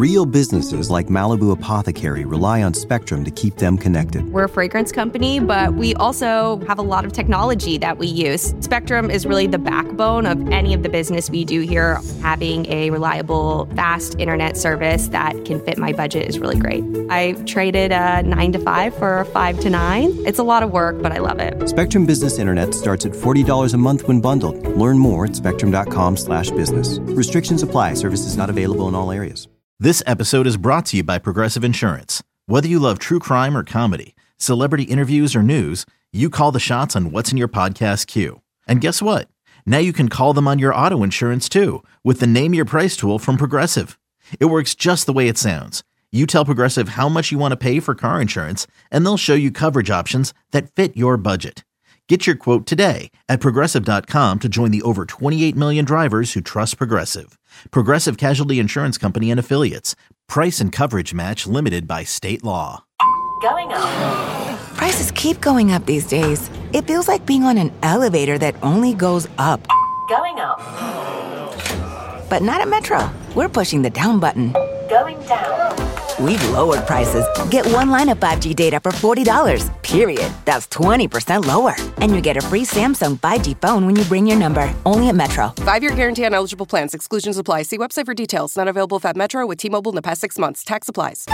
Real businesses like Malibu Apothecary rely on Spectrum to keep them connected. We're a fragrance company, but we also have a lot of technology that we use. Spectrum is really the backbone of any of the business we do here. Having a reliable, fast internet service that can fit my budget is really great. I traded a 9 to 5 for a 5 to 9. It's a lot of work, but I love it. Spectrum Business Internet starts at $40 a month when bundled. Learn more at spectrum.com/business. Restrictions apply. Services not available in all areas. This episode is brought to you by Progressive Insurance. Whether you love true crime or comedy, celebrity interviews or news, you call the shots on what's in your podcast queue. And guess what? Now you can call them on your auto insurance too with the Name Your Price tool from Progressive. It works just the way it sounds. You tell Progressive how much you want to pay for car insurance, and they'll show you coverage options that fit your budget. Get your quote today at Progressive.com to join the over 28 million drivers who trust Progressive. Progressive Casualty Insurance Company and Affiliates. Price and coverage match limited by state law. Going up. Prices keep going up these days. It feels like being on an elevator that only goes up. Going up. But not at Metro. We're pushing the down button. Going down. We've lowered prices. Get one line of 5G data for $40, period. That's 20% lower. And you get a free Samsung 5G phone when you bring your number. Only at Metro. 5-year guarantee on eligible plans. Exclusions apply. See website for details. Not available at Metro with T-Mobile in the past 6 months. Tax applies.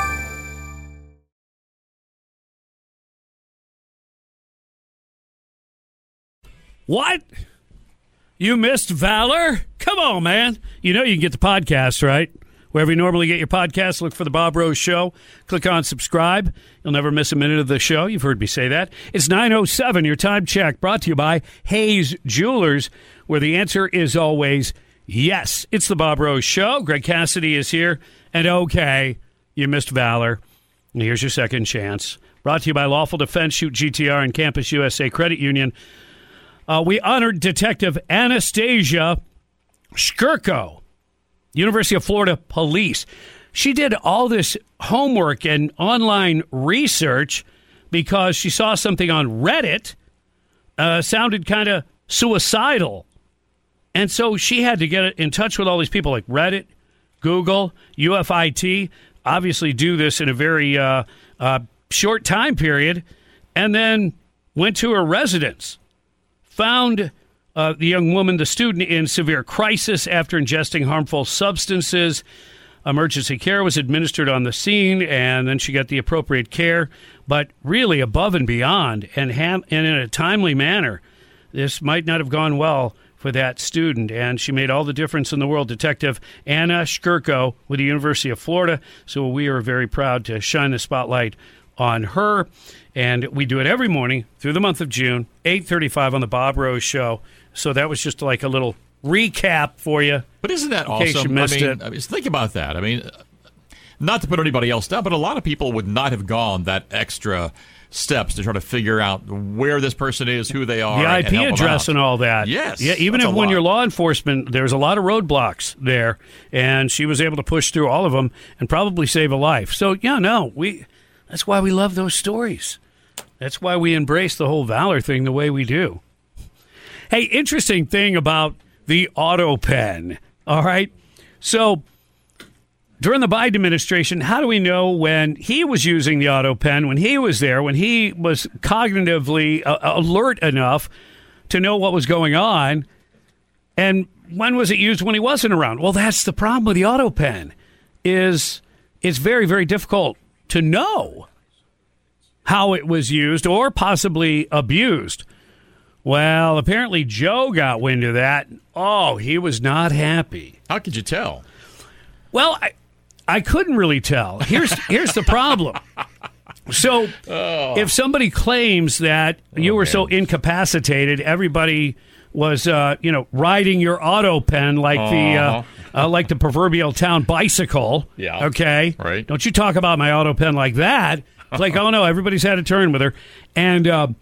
What? You missed Valor? Come on, man. You know you can get the podcast, right? Wherever you normally get your podcasts, look for The Bob Rose Show. Click on subscribe. You'll never miss a minute of the show. You've heard me say that. It's 9:07, your time check, brought to you by Hayes Jewelers, where the answer is always yes. It's The Bob Rose Show. Greg Cassidy is here. And okay, you missed Valor. And here's your second chance. Brought to you by Lawful Defense, Shoot GTR, and Campus USA Credit Union. We honored Detective Anastasia Shkurko, University of Florida Police. She did all this homework and online research because she saw something on Reddit sounded kind of suicidal. And so she had to get in touch with all these people like Reddit, Google, UFIT, obviously do this in a very short time period, and then went to her residence. Found the young woman, the student, in severe crisis after ingesting harmful substances. Emergency care was administered on the scene, and then she got the appropriate care. But really above and beyond, and in a timely manner, this might not have gone well for that student. And she made all the difference in the world. Detective Anna Shkurko with the University of Florida. So we are very proud to shine the spotlight on her. And we do it every morning through the month of June, 8:35 on the Bob Rose Show. So that was just like a little recap for you. But isn't that awesome? In case you missed it. I mean, think about that. I mean, not to put anybody else down, but a lot of people would not have gone that extra steps to try to figure out where this person is, who they are, the IP address and all that. Yes. Yeah, even if when you're law enforcement, there's a lot of roadblocks there, and she was able to push through all of them and probably save a life. So, yeah, no, that's why we love those stories. That's why we embrace the whole Valor thing the way we do. Hey, interesting thing about the auto pen, all right? So during the Biden administration, how do we know when he was using the auto pen, when he was there, when he was cognitively alert enough to know what was going on, and when was it used when he wasn't around? Well, that's the problem with the auto pen, is it's very, very difficult to know how it was used or possibly abused. Well, apparently Joe got wind of that. Oh, he was not happy. How could you tell? Well, I couldn't really tell. Here's the problem. So if somebody claims that you were so incapacitated, everybody was riding your auto pen like the proverbial town bicycle. Yeah. Okay. Right. Don't you talk about my auto pen like that. It's like, oh no, everybody's had a turn with her. And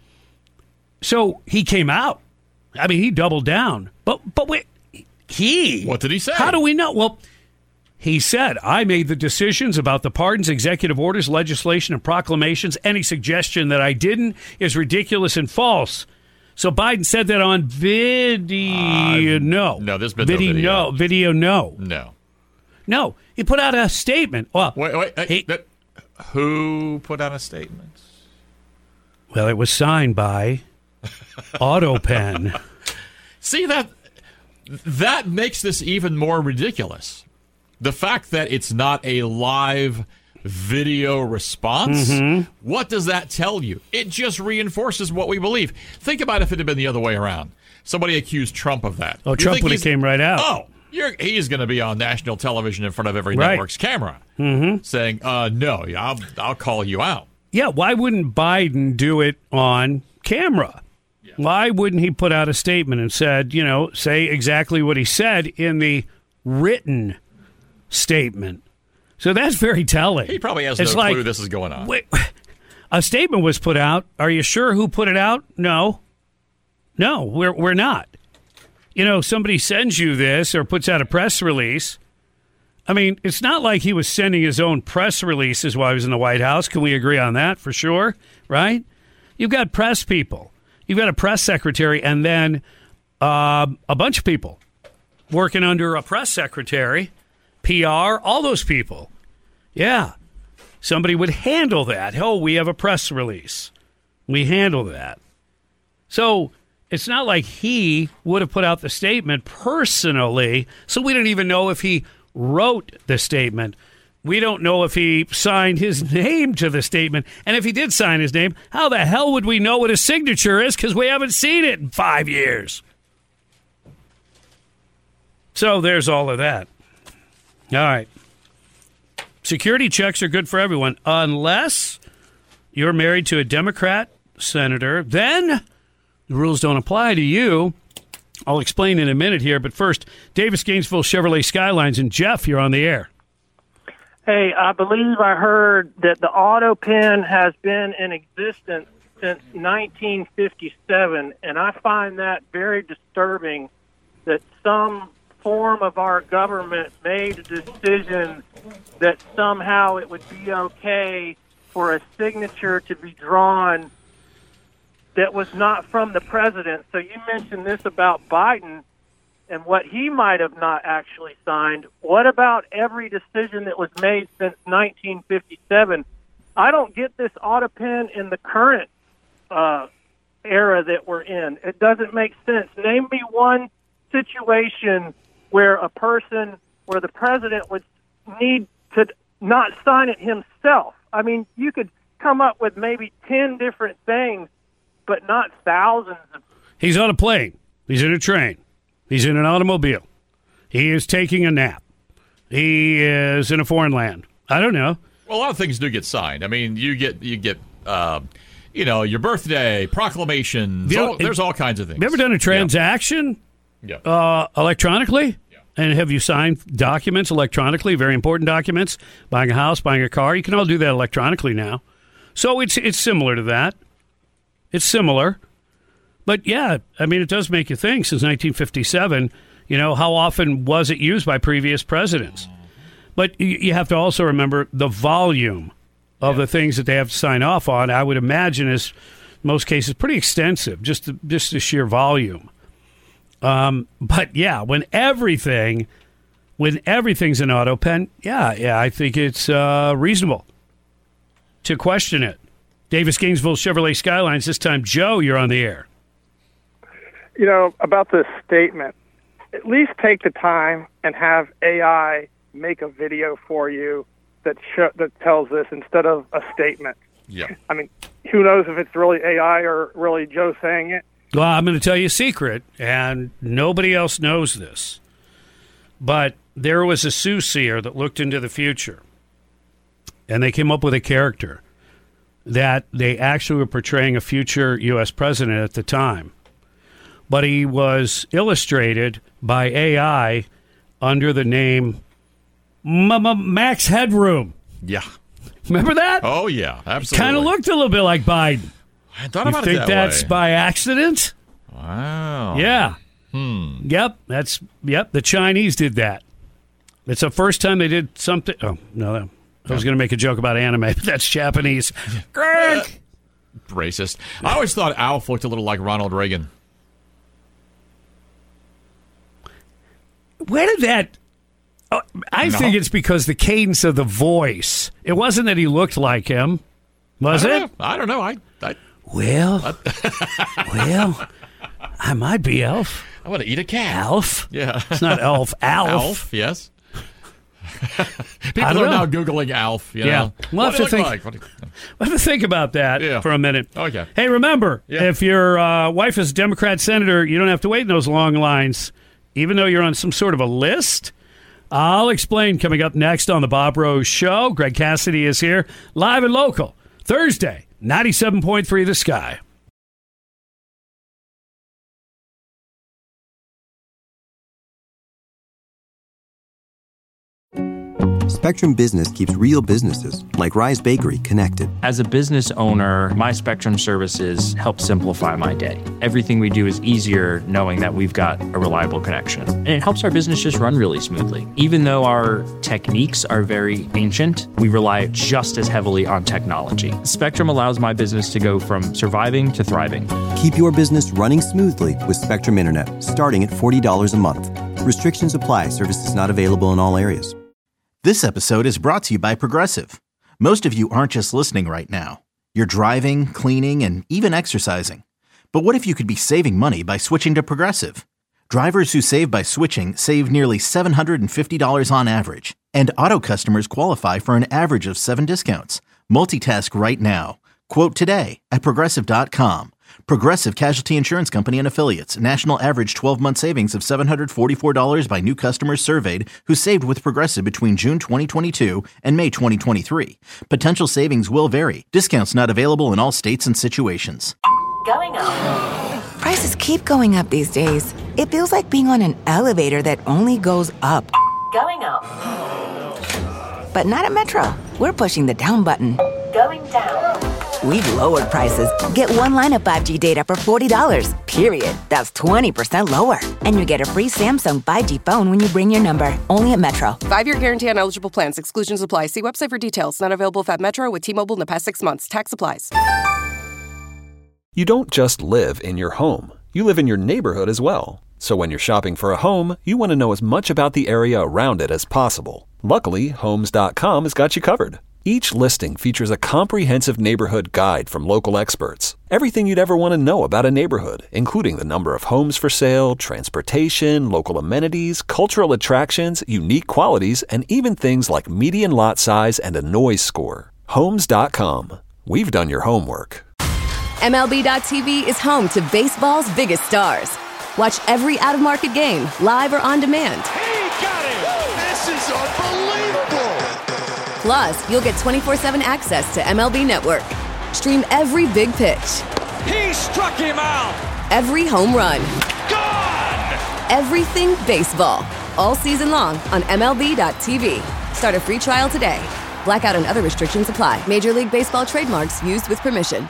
so he came out. I mean, he doubled down. But wait, what did he say? How do we know? Well, he said, I made the decisions about the pardons, executive orders, legislation, and proclamations. Any suggestion that I didn't is ridiculous and false. So Biden said that on video. No, there's been no video. Video, no. No. No, he put out a statement. Well, who put out a statement? Well, it was signed by AutoPen. See, that makes this even more ridiculous. The fact that it's not a live video response, what does that tell you? It just reinforces what we believe. Think about if it had been the other way around. Somebody accused Trump of that. Oh, Trump would have came right out. Oh, he's going to be on national television in front of every network's camera saying, no, I'll call you out. Yeah, why wouldn't Biden do it on camera? Yeah. Why wouldn't he put out a statement and say exactly what he said in the written statement? So that's very telling. He probably has no clue this is going on. Wait, a statement was put out. Are you sure who put it out? No, we're not. Somebody sends you this or puts out a press release. I mean, it's not like he was sending his own press releases while he was in the White House. Can we agree on that for sure? Right? You've got press people. You've got a press secretary and then a bunch of people working under a press secretary, PR, all those people. Yeah. Somebody would handle that. Oh, we have a press release. We handle that. So it's not like he would have put out the statement personally, so we don't even know if he wrote the statement. We don't know if he signed his name to the statement. And if he did sign his name, how the hell would we know what his signature is? Because we haven't seen it in 5 years. So there's all of that. All right. Security checks are good for everyone, unless you're married to a Democrat senator. Then the rules don't apply to you. I'll explain in a minute here, but first, Davis Gainesville Chevrolet Skylines, and Jeff, you're on the air. Hey, I believe I heard that the AutoPen has been in existence since 1957, and I find that very disturbing that some form of our government made a decision that somehow it would be okay for a signature to be drawn that was not from the president. So you mentioned this about Biden and what he might have not actually signed. What about every decision that was made since 1957? I don't get this AutoPen in the current era that we're in. It doesn't make sense. Name me one situation where where the president would need to not sign it himself. I mean, you could come up with maybe 10 different things, but not thousands of. He's on a plane. He's in a train. He's in an automobile. He is taking a nap. He is in a foreign land. I don't know. Well, a lot of things do get signed. I mean, you get your birthday, proclamation. There's all kinds of things. Have you ever done a transaction electronically? Yeah. And have you signed documents electronically, very important documents, buying a house, buying a car? You can all do that electronically now. So it's similar to that. It's similar. But, yeah, I mean, it does make you think since 1957, how often was it used by previous presidents? But you have to also remember the volume of the things that they have to sign off on, I would imagine, is, in most cases, pretty extensive, just the sheer volume. But, yeah, when everything's an AutoPen, I think it's reasonable to question it. Davis Gainesville Chevrolet Skylines, this time, Joe, you're on the air. About this statement, at least take the time and have AI make a video for you that tells this instead of a statement. Yeah. I mean, who knows if it's really AI or really Joe saying it? Well, I'm going to tell you a secret, and nobody else knows this. But there was a soothsayer that looked into the future, and they came up with a character that they actually were portraying a future U.S. president at the time. But he was illustrated by AI under the name Max Headroom. Yeah. Remember that? Oh, yeah, absolutely. Kind of looked a little bit like Biden. I thought about it that way. You think that's by accident? Wow. Yeah. Yep. The Chinese did that. It's the first time they did something. Oh, no. I was going to make a joke about anime, but that's Japanese. Greg! Racist. I always thought Alf looked a little like Ronald Reagan. Where did that I think it's because the cadence of the voice. It wasn't that he looked like him, was it? I don't know. Well, I might be Elf. I want to eat a cat. Alf? Yeah. It's not Elf. Alf. Alf, yes. People are now Googling Alf. You know? We'll have to think about that for a minute. Okay. Hey, remember, if your wife is a Democrat senator, you don't have to wait in those long lines, even though you're on some sort of a list. I'll explain coming up next on the Bob Rose Show. Greg Cassidy is here, live and local, Thursday, 97.3 The Sky. Spectrum Business keeps real businesses, like Rise Bakery, connected. As a business owner, my Spectrum services help simplify my day. Everything we do is easier knowing that we've got a reliable connection. And it helps our business just run really smoothly. Even though our techniques are very ancient, we rely just as heavily on technology. Spectrum allows my business to go from surviving to thriving. Keep your business running smoothly with Spectrum Internet, starting at $40 a month. Restrictions apply. Services not available in all areas. This episode is brought to you by Progressive. Most of you aren't just listening right now. You're driving, cleaning, and even exercising. But what if you could be saving money by switching to Progressive? Drivers who save by switching save nearly $750 on average. And auto customers qualify for an average of 7 discounts. Multitask right now. Quote today at Progressive.com. Progressive Casualty Insurance Company and Affiliates. National average 12-month savings of $744 by new customers surveyed who saved with Progressive between June 2022 and May 2023. Potential savings will vary. Discounts not available in all states and situations. Going up. Prices keep going up these days. It feels like being on an elevator that only goes up. Going up. But not at Metro. We're pushing the down button. Going down. We've lowered prices. Get one line of 5G data for $40, period. That's 20% lower. And you get a free Samsung 5G phone when you bring your number. Only at Metro. 5-year guarantee on eligible plans. Exclusions apply. See website for details. Not available if at Metro with T-Mobile in the past 6 months. Tax applies. You don't just live in your home. You live in your neighborhood as well. So when you're shopping for a home, you want to know as much about the area around it as possible. Luckily, Homes.com has got you covered. Each listing features a comprehensive neighborhood guide from local experts. Everything you'd ever want to know about a neighborhood, including the number of homes for sale, transportation, local amenities, cultural attractions, unique qualities, and even things like median lot size and a noise score. Homes.com. We've done your homework. MLB.tv is home to baseball's biggest stars. Watch every out-of-market game, live or on demand. He got it! This is unbelievable! Plus, you'll get 24/7 access to MLB Network. Stream every big pitch. He struck him out! Every home run. Gone! Everything baseball. All season long on MLB.tv. Start a free trial today. Blackout and other restrictions apply. Major League Baseball trademarks used with permission.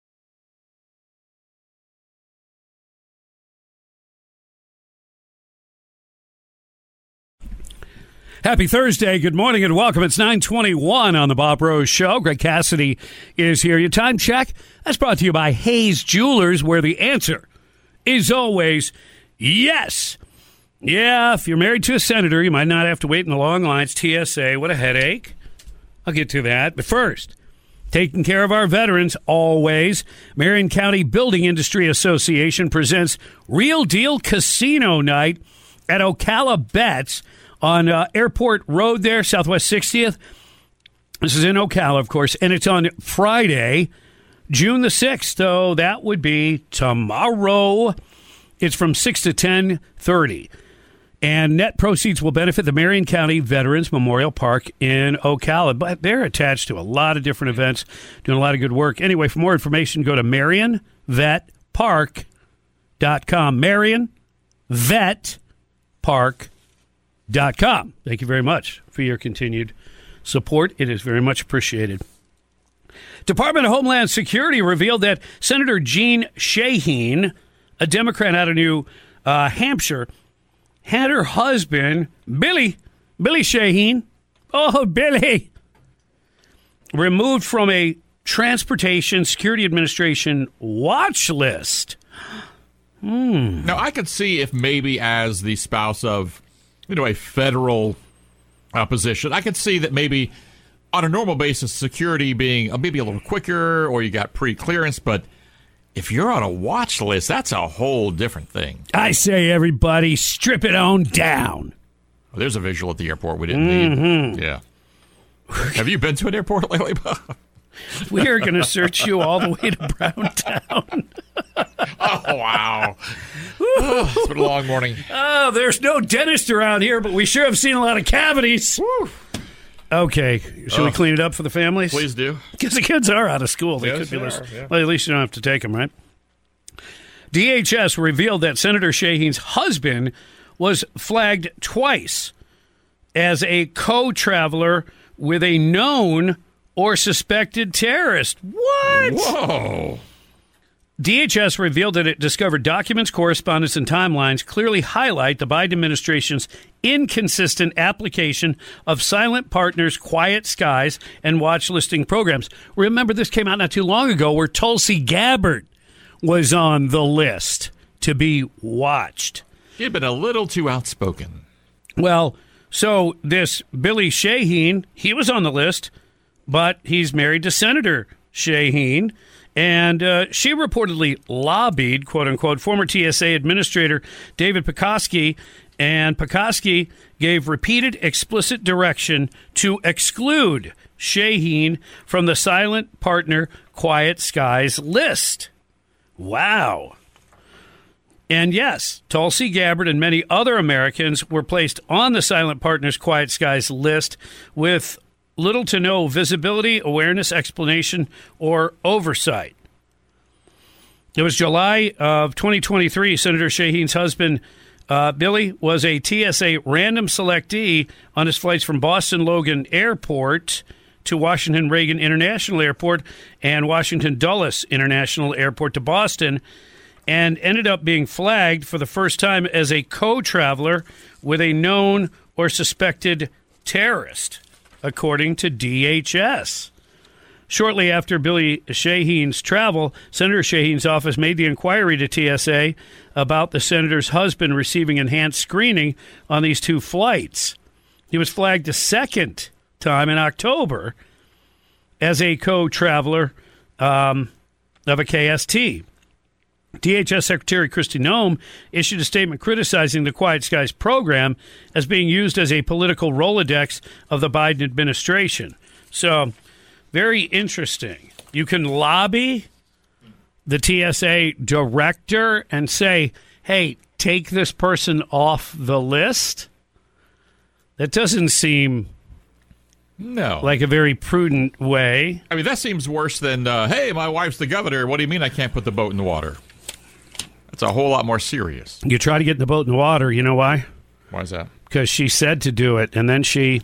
Happy Thursday. Good morning and welcome. It's 9:21 on the Bob Rose Show. Greg Cassidy is here. Your time check, that's brought to you by Hayes Jewelers, where the answer is always yes. Yeah, if you're married to a senator, you might not have to wait in the long lines. TSA, what a headache. I'll get to that. But first, taking care of our veterans always. Marion County Building Industry Association presents Real Deal Casino Night at Ocala Bets on Airport Road there, Southwest 60th. This is in Ocala, of course, and it's on Friday, June the 6th, so that would be tomorrow. It's from 6 to 10:30. And net proceeds will benefit the Marion County Veterans Memorial Park in Ocala. But they're attached to a lot of different events, doing a lot of good work. Anyway, for more information, go to MarionVetPark.com. MarionVetPark.com. Thank you very much for your continued support. It is very much appreciated. Department of Homeland Security revealed that Senator Jean Shaheen, a Democrat out of New Hampshire, had her husband, Billy Shaheen, Billy, removed from a Transportation Security Administration watch list. Now, I could see if maybe as the spouse of a federal position. I could see that maybe on a normal basis, security being maybe a little quicker, or you got pre-clearance, but if you're on a watch list, that's a whole different thing. I say, everybody, strip it on down. Well, there's a visual at the airport we didn't need. Yeah. Have you been to an airport lately, Bob? We are going to search you all the way to Browntown. Oh, wow. It's been a long morning. Oh, there's no dentist around here, but we sure have seen a lot of cavities. Woo. Okay, should we clean it up for the families? Please do. Because the kids are out of school. They could be listening. Yeah. Well, at least you don't have to take them, right? DHS revealed that Senator Shaheen's husband was flagged twice as a co-traveler with a known or suspected terrorist. What? Whoa. DHS revealed that it discovered documents, correspondence, and timelines clearly highlight the Biden administration's inconsistent application of Silent Partners' Quiet Skies and watch listing programs. Remember, this came out not too long ago where Tulsi Gabbard was on the list to be watched. He had been a little too outspoken. Well, so this Billy Shaheen, he was on the list, but he's married to Senator Shaheen. And she reportedly lobbied, quote-unquote, former TSA Administrator David Pekoske, and Pekoske gave repeated explicit direction to exclude Shaheen from the Silent Partner Quiet Skies list. Wow. And yes, Tulsi Gabbard and many other Americans were placed on the Silent Partners Quiet Skies list with little to no visibility, awareness, explanation, or oversight. It was July of 2023. Senator Shaheen's husband, Billy, was a TSA random selectee on his flights from Boston Logan Airport to Washington Reagan International Airport and Washington Dulles International Airport to Boston, and ended up being flagged for the first time as a co-traveler with a known or suspected terrorist, according to DHS. Shortly after Billy Shaheen's travel, Senator Shaheen's office made the inquiry to TSA about the senator's husband receiving enhanced screening on these two flights. He was flagged a second time in October as a co-traveler of a KST. DHS Secretary Kristi Noem issued a statement criticizing the Quiet Skies program as being used as a political Rolodex of the Biden administration. So, very interesting. You can lobby the TSA director and say, hey, take this person off the list. That doesn't seem like a very prudent way. I mean, that seems worse than, hey, my wife's the governor. What do you mean I can't put the boat in the water? It's a whole lot more serious. You try to get the boat in the water. You know why? Why is that? Because she said to do it, and then she...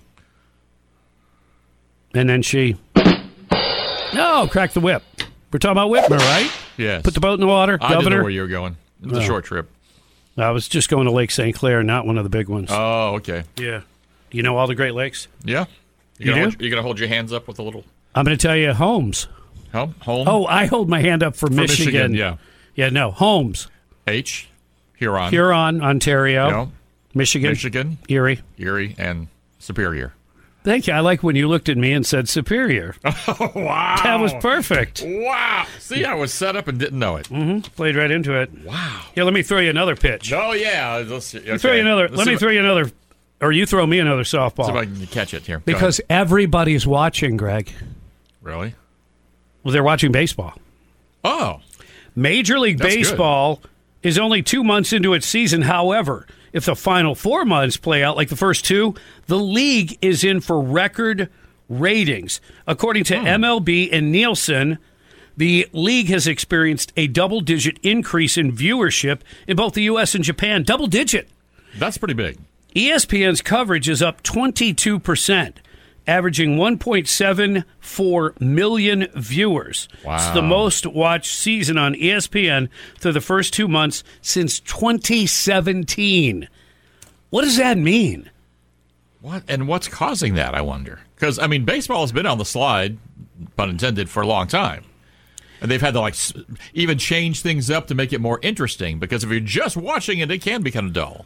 No, crack the whip. We're talking about Whitmer, right? Yes. Put the boat in the water, I governor. didn't know where you were going. It was a short trip. I was just going to Lake St. Clair, not one of the big ones. Oh, okay. Yeah. You know all the Great Lakes? Yeah. You do? You're going to hold your hands up with a little... I'm going to tell you Holmes. Home? Oh, I hold my hand up for Michigan. Yeah. Yeah, no. Holmes. Huron. Huron, Ontario. No. Michigan. Erie, and Superior. Thank you. I like when you looked at me and said Superior. Oh, wow. That was perfect. Wow. See, I was set up and didn't know it. Mm-hmm. Played right into it. Wow. Yeah, let me throw you another pitch. Oh, yeah. Let me throw you another, or you throw me another softball. See if I can catch it here. Because everybody's watching, Greg. Really? Well, they're watching baseball. Oh. Major League Baseball is only 2 months into its season. However, if the final 4 months play out like the first two, the league is in for record ratings. According to MLB and Nielsen, the league has experienced a double-digit increase in viewership in both the U.S. and Japan. Double-digit. That's pretty big. ESPN's coverage is up 22%. Averaging 1.74 million viewers. Wow. It's the most watched season on ESPN through the first 2 months since 2017. What does that mean? What? And what's causing that, I wonder? Because, I mean, baseball has been on the slide, pun intended, for a long time. And they've had to, even change things up to make it more interesting. Because if you're just watching it, it can be kind of dull.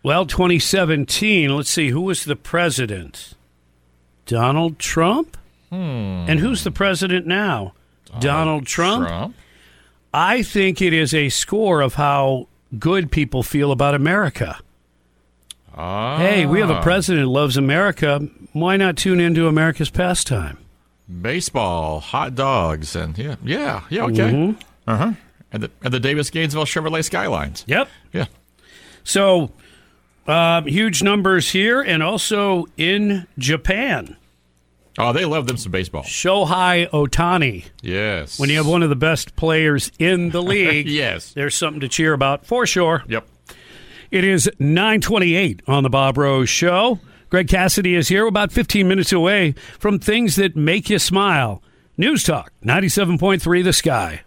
Well, 2017, let's see, who was the president? Donald Trump? And who's the president now? Donald Trump? I think it is a score of how good people feel about America. Hey, we have a president who loves America. Why not tune into America's pastime? Baseball, hot dogs, and yeah, okay. And the Davis Gainesville Chevrolet Skylines. Yep. Yeah. So, huge numbers here, and also in Japan. Oh, they love them some baseball. Shohei Ohtani. Yes. When you have one of the best players in the league, yes, there's something to cheer about for sure. Yep. It is 9:28 on the Bob Rose Show. Greg Cassidy is here, about 15 minutes away from things that make you smile. News Talk 97.3 The Sky.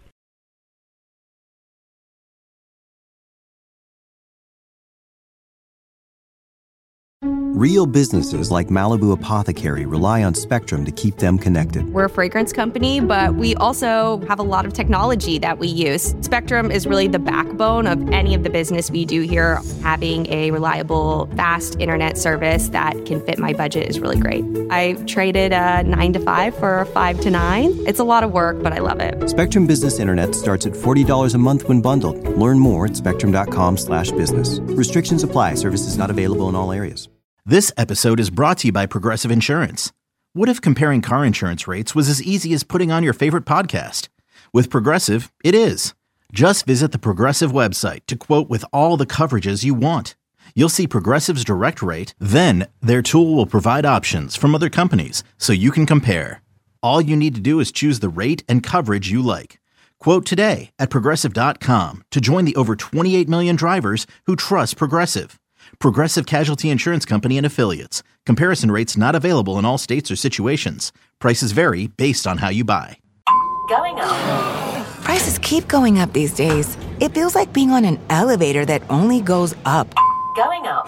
Real businesses like Malibu Apothecary rely on Spectrum to keep them connected. We're a fragrance company, but we also have a lot of technology that we use. Spectrum is really the backbone of any of the business we do here. Having a reliable, fast internet service that can fit my budget is really great. I traded a 9 to 5 for a 5 to 9. It's a lot of work, but I love it. Spectrum Business Internet starts at $40 a month when bundled. Learn more at spectrum.com/business. Restrictions apply. Services not available in all areas. This episode is brought to you by Progressive Insurance. What if comparing car insurance rates was as easy as putting on your favorite podcast? With Progressive, it is. Just visit the Progressive website to quote with all the coverages you want. You'll see Progressive's direct rate, then their tool will provide options from other companies so you can compare. All you need to do is choose the rate and coverage you like. Quote today at Progressive.com to join the over 28 million drivers who trust Progressive. Progressive Casualty Insurance Company and Affiliates. Comparison rates not available in all states or situations. Prices vary based on how you buy. Going up. Prices keep going up these days. It feels like being on an elevator that only goes up. Going up.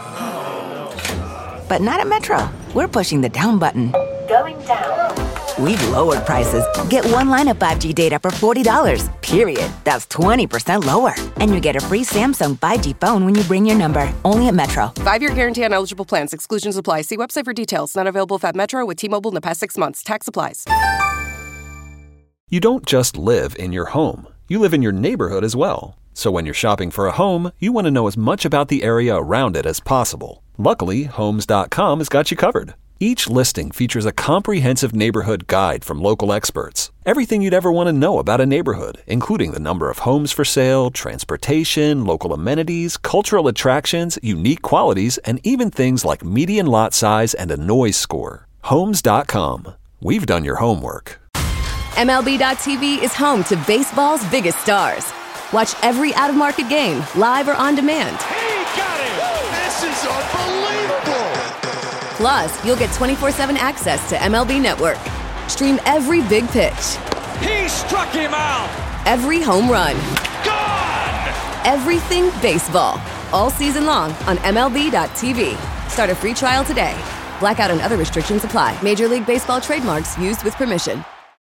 But not at Metro. We're pushing the down button. Going down. We've lowered prices. Get one line of 5G data for $40, period. That's 20% lower. And you get a free Samsung 5G phone when you bring your number. Only at Metro. 5-year guarantee on eligible plans. Exclusions apply. See website for details. Not available at Metro with T-Mobile in the past 6 months. Tax applies. You don't just live in your home. You live in your neighborhood as well. So when you're shopping for a home, you want to know as much about the area around it as possible. Luckily, Homes.com has got you covered. Each listing features a comprehensive neighborhood guide from local experts. Everything you'd ever want to know about a neighborhood, including the number of homes for sale, transportation, local amenities, cultural attractions, unique qualities, and even things like median lot size and a noise score. Homes.com. We've done your homework. MLB.tv is home to baseball's biggest stars. Watch every out-of-market game, live or on demand. He got it! This is unbelievable! Plus, you'll get 24/7 access to MLB Network. Stream every big pitch. He struck him out! Every home run. Gone! Everything baseball. All season long on MLB.tv. Start a free trial today. Blackout and other restrictions apply. Major League Baseball trademarks used with permission.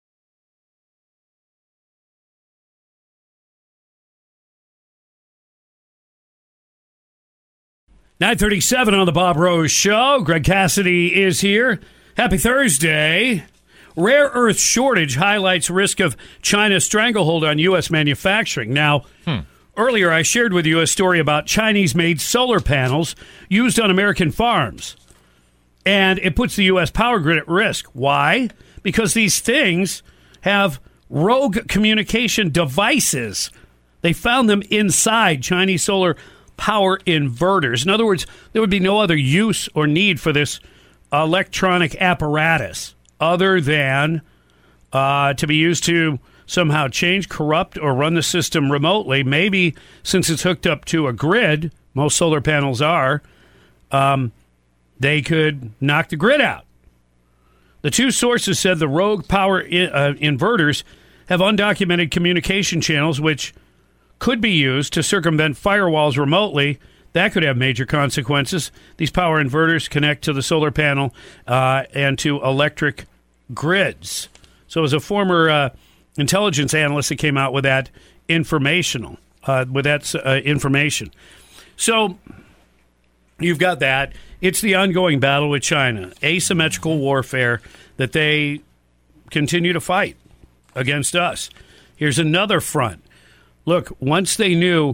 .937 on the Bob Rose Show. Greg Cassidy is here. Happy Thursday. Rare earth shortage highlights risk of China's stranglehold on U.S. manufacturing. Now, earlier I shared with you a story about Chinese-made solar panels used on American farms. And it puts the U.S. power grid at risk. Why? Because these things have rogue communication devices. They found them inside Chinese solar power inverters. In other words, there would be no other use or need for this electronic apparatus other than to be used to somehow change, corrupt, or run the system remotely. Maybe since it's hooked up to a grid, most solar panels are, they could knock the grid out. The two sources said the rogue power inverters have undocumented communication channels which could be used to circumvent firewalls remotely. That could have major consequences. These power inverters connect to the solar panel and to electric grids. So as a former intelligence analyst that came out with that information. So you've got that. It's the ongoing battle with China, asymmetrical warfare that they continue to fight against us. Here's another front. Look, once they knew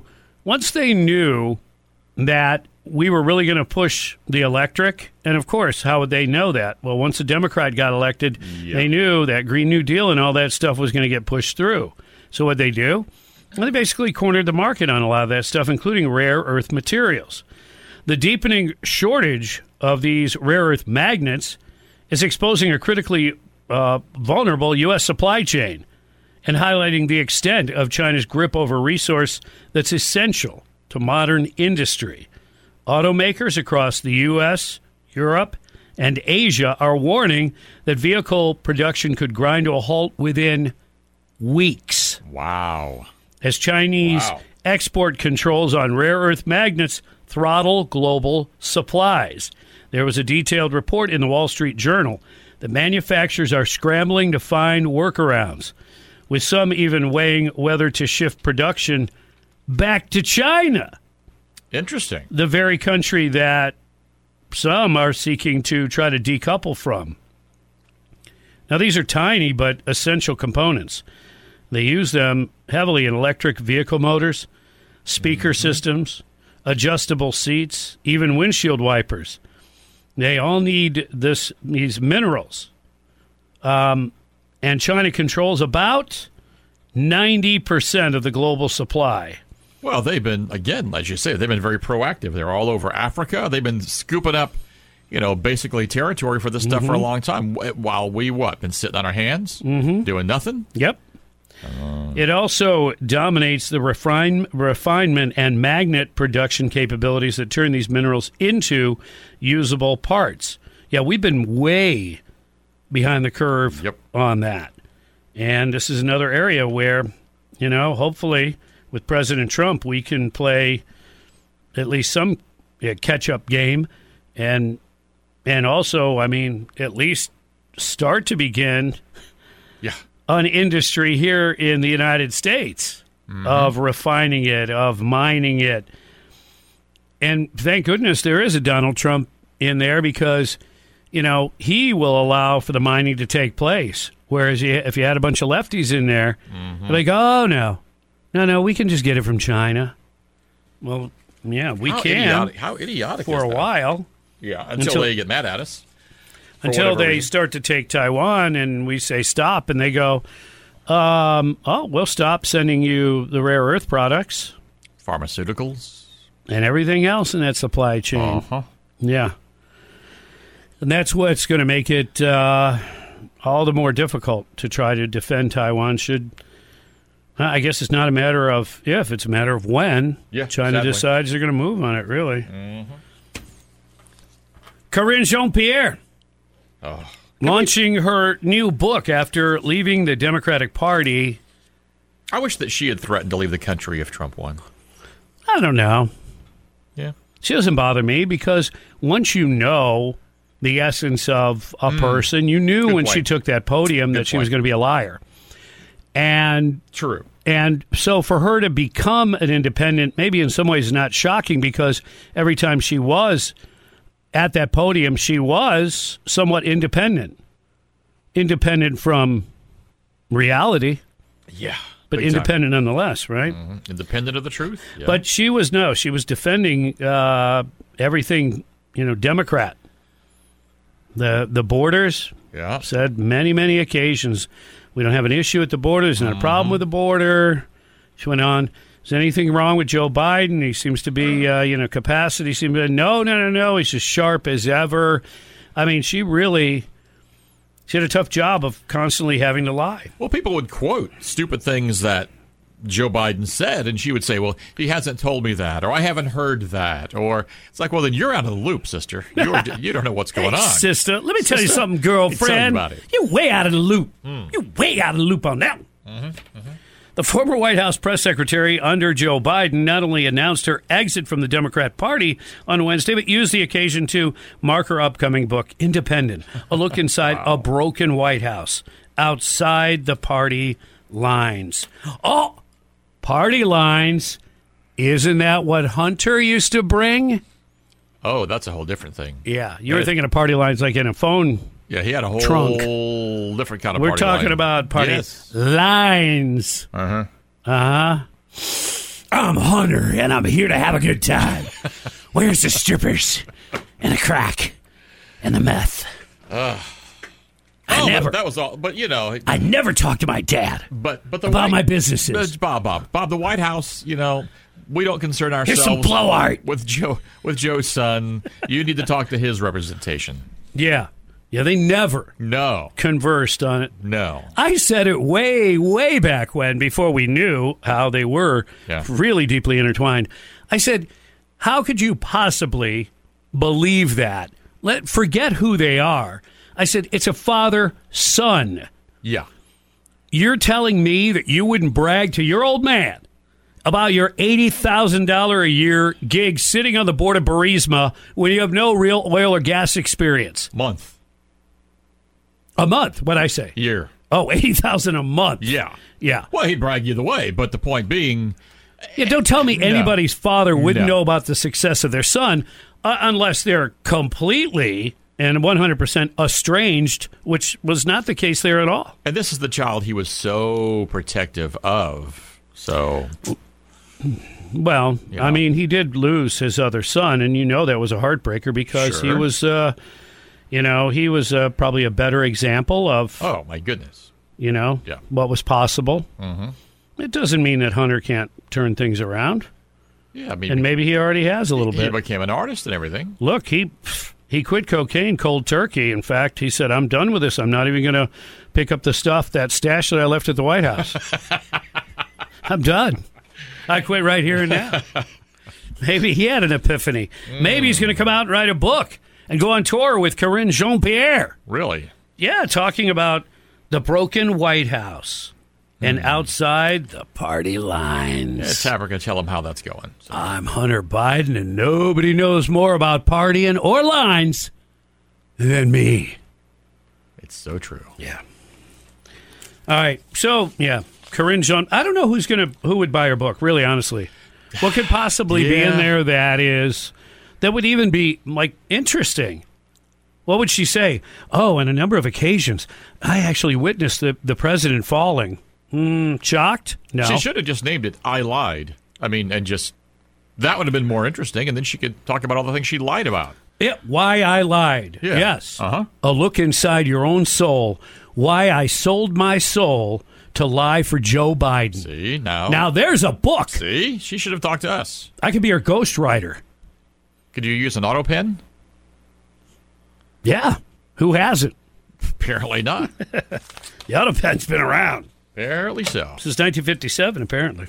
that we were really going to push the electric, and of course, how would they know that? Well, once a Democrat got elected, they knew that Green New Deal and all that stuff was going to get pushed through. So what'd they do? Well, they basically cornered the market on a lot of that stuff, including rare earth materials. The deepening shortage of these rare earth magnets is exposing a critically vulnerable U.S. supply chain and highlighting the extent of China's grip over a resource that's essential to modern industry. Automakers across the U.S., Europe, and Asia are warning that vehicle production could grind to a halt within weeks. Wow. As Chinese export controls on rare earth magnets throttle global supplies. There was a detailed report in the Wall Street Journal that manufacturers are scrambling to find workarounds, with some even weighing whether to shift production back to China. Interesting. The very country that some are seeking to try to decouple from. Now, these are tiny but essential components. They use them heavily in electric vehicle motors, speaker systems, adjustable seats, even windshield wipers. They all need these minerals. And China controls about 90% of the global supply. Well, they've been, again, as you say, they've been very proactive. They're all over Africa. They've been scooping up, basically territory for this stuff for a long time. While we, been sitting on our hands, doing nothing? Yep. It also dominates the refinement and magnet production capabilities that turn these minerals into usable parts. Yeah, we've been way behind the curve on that. And this is another area where, hopefully with President Trump, we can play at least some catch-up game and also, at least start to begin an industry here in the United States of refining it, of mining it. And thank goodness there is a Donald Trump in there because, he will allow for the mining to take place. Whereas if you had a bunch of lefties in there, they're like, oh, no, we can just get it from China. Well, yeah, we can. How idiotic for is a that? while. Yeah, until they get mad at us. Until they start to take Taiwan and we say stop, and they go, we'll stop sending you the rare earth products. Pharmaceuticals. And everything else in that supply chain. Yeah. And that's what's going to make it all the more difficult to try to defend Taiwan. I guess it's not a matter of if, it's a matter of when China decides they're going to move on it, really. Karine Jean-Pierre. Launching her new book after leaving the Democratic Party. I wish that she had threatened to leave the country if Trump won. I don't know. Yeah. She doesn't bother me because once you know the essence of a person, you knew when she took that podium that she was going to be a liar. And true. And so for her to become an independent, maybe in some ways not shocking because every time she was at that podium, she was somewhat independent. Independent from reality. Yeah. But independent nonetheless, right? Independent of the truth. Yeah. But she was defending everything, Democrat. The borders, said many occasions, we don't have an issue at the border. There's not a problem with the border. She went on, is anything wrong with Joe Biden? He seems to be, capacity. Seems to be, no. He's just sharp as ever. I mean, she had a tough job of constantly having to lie. Well, people would quote stupid things that Joe Biden said, and she would say, well, he hasn't told me that, or I haven't heard that, or it's like, well, then you're out of the loop, sister. You don't know what's going on. Sister, let me tell you something, girlfriend. You're way out of the loop. You're way out of the loop on that one. The former White House press secretary under Joe Biden not only announced her exit from the Democrat Party on Wednesday, but used the occasion to mark her upcoming book, Independent, a look inside a broken White House, outside the party lines. Oh, party lines. Isn't that what Hunter used to bring? Oh, that's a whole different thing. Yeah, you were thinking of party lines like in a phone. Yeah, he had a whole trunk. different kind of We're party talking line. about party Yes. lines. I'm Hunter, and I'm here to have a good time. Where's the strippers and the crack and the meth? I never. That was all. But I never talked to my dad. But the about my businesses. Bob. The White House. We don't concern Here's some ourselves blow art. with Joe's son. You need to talk to his representation. Yeah, they never conversed on it. No. I said it way, way back when, before we knew how they were really deeply intertwined. I said, how could you possibly believe that? Forget who they are. I said, it's a father-son. Yeah. You're telling me that you wouldn't brag to your old man about your $80,000 a year gig sitting on the board of Burisma when you have no real oil or gas experience? A month, what'd I say? Year. Oh, $80,000 a month. Yeah. Yeah. Well, he'd brag either way, but the point being... Yeah, don't tell me anybody's father wouldn't know about the success of their son unless they're completely and 100% estranged, which was not the case there at all. And this is the child he was so protective of. So... Well, I mean, he did lose his other son, and that was a heartbreaker because he was... he was probably a better example of... Oh, my goodness. What was possible. Mm-hmm. It doesn't mean that Hunter can't turn things around. Yeah, I mean... And maybe he already has a little bit. He became an artist and everything. Look, he quit cocaine cold turkey. In fact, he said, I'm done with this. I'm not even going to pick up that stash that I left at the White House. I'm done. I quit right here and now. Maybe he had an epiphany. Maybe he's going to come out and write a book and go on tour with Karine Jean-Pierre. Really? Yeah, talking about the broken White House and outside the party lines. Yeah, Tapper can tell him how that's going. So. I'm Hunter Biden, and nobody knows more about partying or lines than me. It's so true. Yeah. All right. So, Karine Jean. I don't know who would buy her book, really, honestly. What could possibly be in there that would even be, interesting? What would she say? Oh, on a number of occasions, I actually witnessed the president falling. Shocked? No. She should have just named it I Lied. I mean, and just... That would have been more interesting, and then she could talk about all the things she lied about. Yeah, why I lied. Yeah. Yes. Uh-huh. A look inside your own soul. Why I sold my soul to lie for Joe Biden. See, now... Now there's a book. See? She should have talked to us. I could be her ghostwriter. Could you use an auto pen? Yeah. Who hasn't? Apparently not. The auto pen's been around. Apparently so. Since 1957, apparently.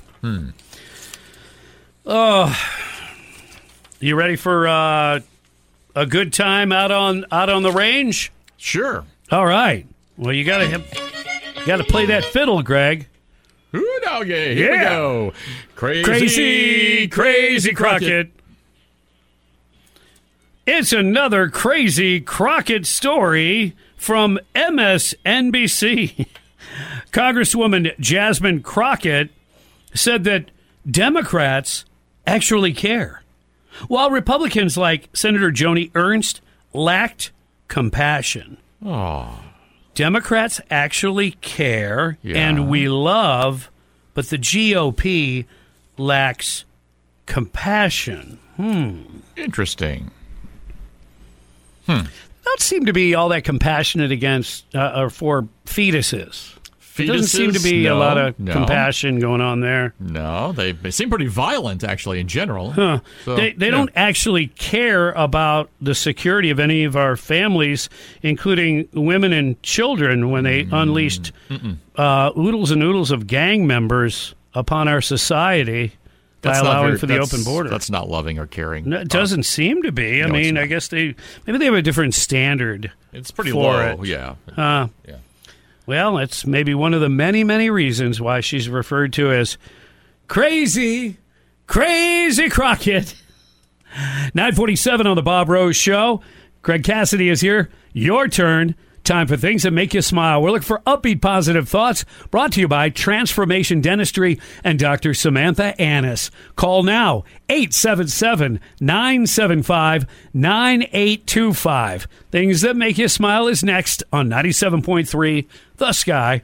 Oh, you ready for a good time out on the range? Sure. All right. Well, you got to play that fiddle, Greg. Ooh, doggy. Here we go. Crazy Crockett. It's another crazy Crockett story from MSNBC. Congresswoman Jasmine Crockett said that Democrats actually care, while Republicans like Senator Joni Ernst lacked compassion. Oh. Democrats actually care, and we love, but the GOP lacks compassion. Interesting. Don't seem to be all that compassionate against or for fetuses. There doesn't seem to be a lot of compassion going on there. No, they seem pretty violent, actually, in general. Huh. So, they don't actually care about the security of any of our families, including women and children, when they unleashed oodles and oodles of gang members upon our society by allowing for the open border. That's not loving or caring. No, it doesn't seem to be. I mean, I guess maybe they have a different standard. It's pretty for low, it. Yeah. Well, it's maybe one of the many, many reasons why she's referred to as Crazy Crockett. 9:47 on the Bob Rose Show. Greg Cassidy is here. Your turn. Time for things that make you smile. We're looking for upbeat, positive thoughts. Brought to you by Transformation Dentistry and Dr. Samantha Annis. Call now, 877-975-9825. Things that make you smile is next on 97.3 The Sky.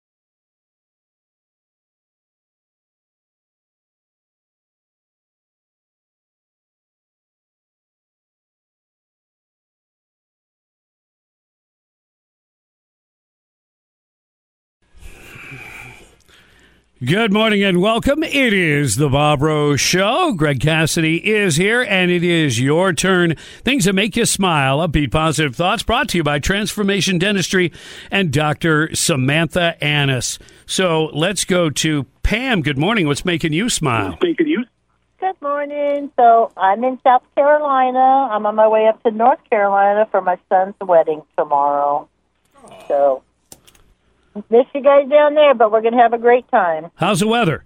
Good morning and welcome. It is the Bob Rose Show. Greg Cassidy is here, and it is your turn. Things that make you smile. Upbeat, positive thoughts brought to you by Transformation Dentistry and Dr. Samantha Annis. So let's go to Pam. Good morning. What's making you smile? Good morning. So I'm in South Carolina. I'm on my way up to North Carolina for my son's wedding tomorrow. So miss you guys down there, but we're going to have a great time. How's the weather?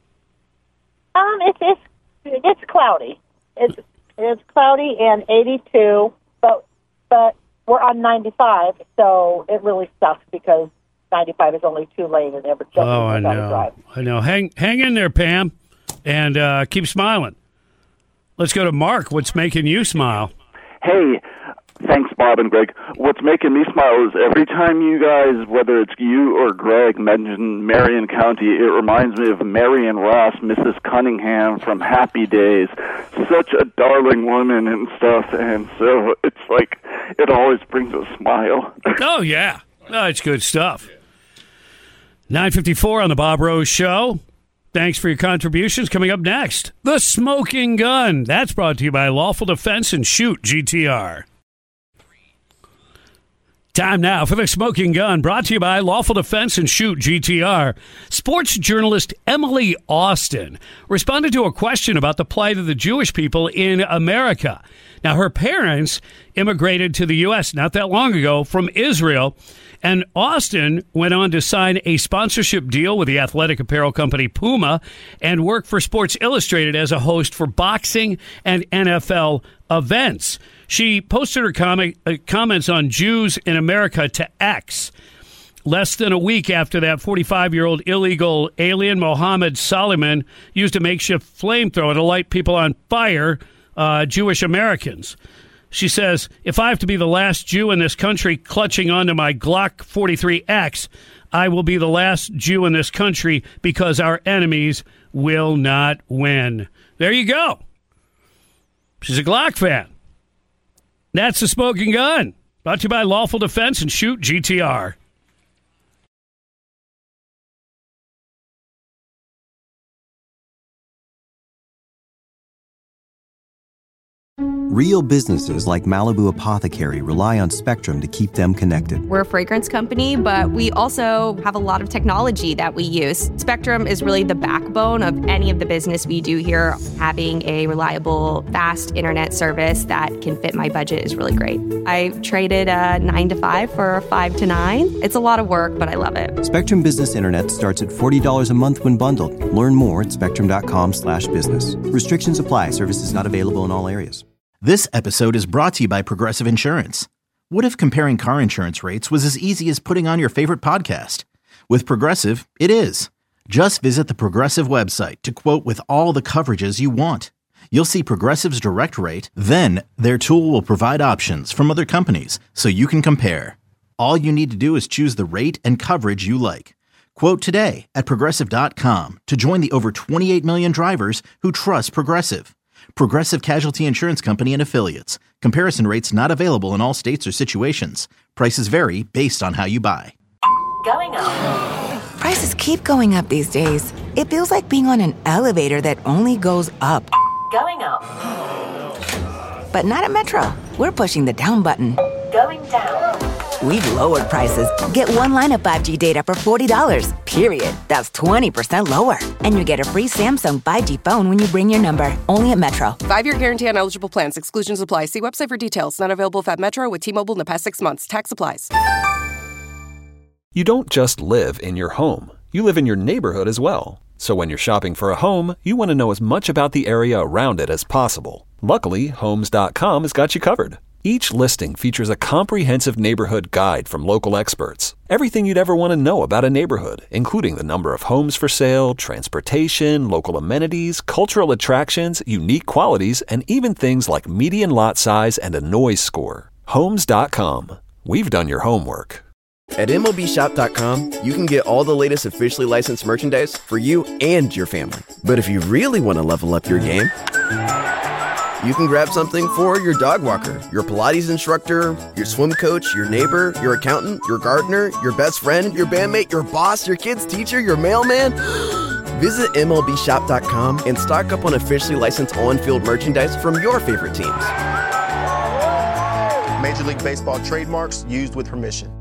It's cloudy. It's cloudy and 82, but we're on 95, so it really sucks because 95 is only 2 lanes and never. Oh, I know. I know. Hang in there, Pam, and keep smiling. Let's go to Mark. What's making you smile? Hey. Thanks, Bob and Greg. What's making me smile is every time you guys, whether it's you or Greg, mention Marion County, it reminds me of Marion Ross, Mrs. Cunningham from Happy Days. Such a darling woman and stuff, and so it's like it always brings a smile. Oh, yeah. Oh, it's good stuff. 9:54 on the Bob Rose Show. Thanks for your contributions. Coming up next, The Smoking Gun. That's brought to you by Lawful Defense and Shoot GTR. Time now for The Smoking Gun, brought to you by Lawful Defense and Shoot GTR. Sports journalist Emily Austin responded to a question about the plight of the Jewish people in America. Now, her parents immigrated to the U.S. not that long ago from Israel, and Austin went on to sign a sponsorship deal with the athletic apparel company Puma and work for Sports Illustrated as a host for boxing and NFL events. She posted her comments on Jews in America to X. Less than a week after that, 45-year-old illegal alien Mohammed Soliman used a makeshift flamethrower to light people on fire, Jewish Americans. She says, if I have to be the last Jew in this country clutching onto my Glock 43X, I will be the last Jew in this country because our enemies will not win. There you go. She's a Glock fan. That's The Smoking Gun, brought to you by Lawful Defense and Shoot GTR. Real businesses like Malibu Apothecary rely on Spectrum to keep them connected. We're a fragrance company, but we also have a lot of technology that we use. Spectrum is really the backbone of any of the business we do here. Having a reliable, fast internet service that can fit my budget is really great. I traded a 9 to 5 for a 5 to 9. It's a lot of work, but I love it. Spectrum Business Internet starts at $40 a month when bundled. Learn more at spectrum.com/business. Restrictions apply. Services not available in all areas. This episode is brought to you by Progressive Insurance. What if comparing car insurance rates was as easy as putting on your favorite podcast? With Progressive, it is. Just visit the Progressive website to quote with all the coverages you want. You'll see Progressive's direct rate, then their tool will provide options from other companies so you can compare. All you need to do is choose the rate and coverage you like. Quote today at Progressive.com to join the over 28 million drivers who trust Progressive. Progressive Casualty Insurance Company and Affiliates. Comparison rates not available in all states or situations. Prices vary based on how you buy. Going up. Prices keep going up these days. It feels like being on an elevator that only goes up. Going up. But not at Metro. We're pushing the down button. Going down. We've lowered prices. Get one line of 5G data for $40, period. That's 20% lower. And you get a free Samsung 5G phone when you bring your number. Only at Metro. 5-year guarantee on eligible plans. Exclusions apply. See website for details. Not available if at Metro with T-Mobile in the past 6 months. Tax applies. You don't just live in your home. You live in your neighborhood as well. So when you're shopping for a home, you want to know as much about the area around it as possible. Luckily, Homes.com has got you covered. Each listing features a comprehensive neighborhood guide from local experts. Everything you'd ever want to know about a neighborhood, including the number of homes for sale, transportation, local amenities, cultural attractions, unique qualities, and even things like median lot size and a noise score. Homes.com. We've done your homework. At MLBshop.com, you can get all the latest officially licensed merchandise for you and your family. But if you really want to level up your game, you can grab something for your dog walker, your Pilates instructor, your swim coach, your neighbor, your accountant, your gardener, your best friend, your bandmate, your boss, your kid's teacher, your mailman. Visit MLBshop.com and stock up on officially licensed on-field merchandise from your favorite teams. Major League Baseball trademarks used with permission.